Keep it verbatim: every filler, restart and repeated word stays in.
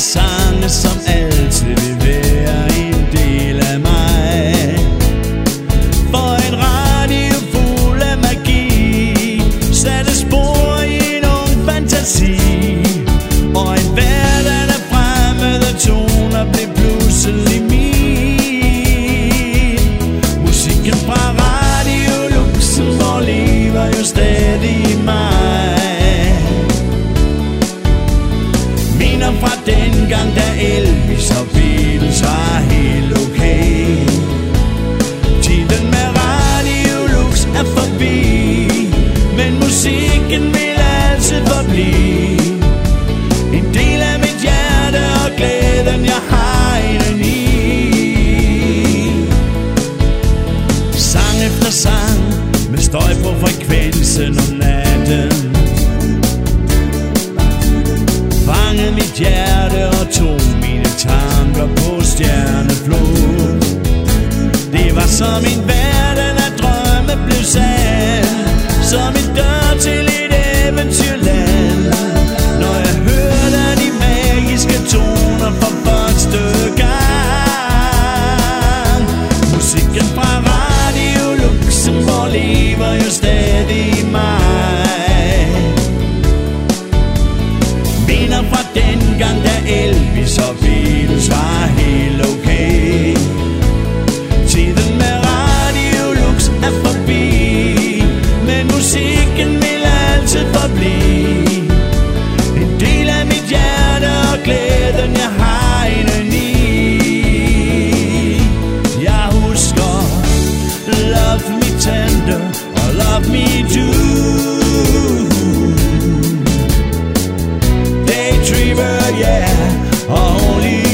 sange, som altid vil være en del af mig. For en radio fuld af magi satte spor i en ung fantasi, og en verden af fremmede toner blev pludselig min. Musikken fra Radio Luxembourg lever jo stadig i mig. Minder fra dengang, da Elvis og Beatles var helt okay. Tiden med Radio Lux er forbi, men musikken vil altid forblive en del af mit hjerte og glæden, jeg har i den i. Sang efter sang med støj på frekvensen om natten fangede mit hjerte og tog mine tanker på stjerneflod. Det var som en verden af drømme blev sand, som en dør til et eventyrland. Når jeg hørte de magiske toner for første gang. Musikken fra Radio Luxembourg lever jo stadig i mig. Minder fra dengang, da Elvis og Beatles var helt okay. Tiden med Radio Lux er forbi, men musikken vil altid forblive en del af mit hjerte og glæden, jeg har i den i. Jeg husker Love Me Tender og Love Me Do, Daydreamer, yeah, og Only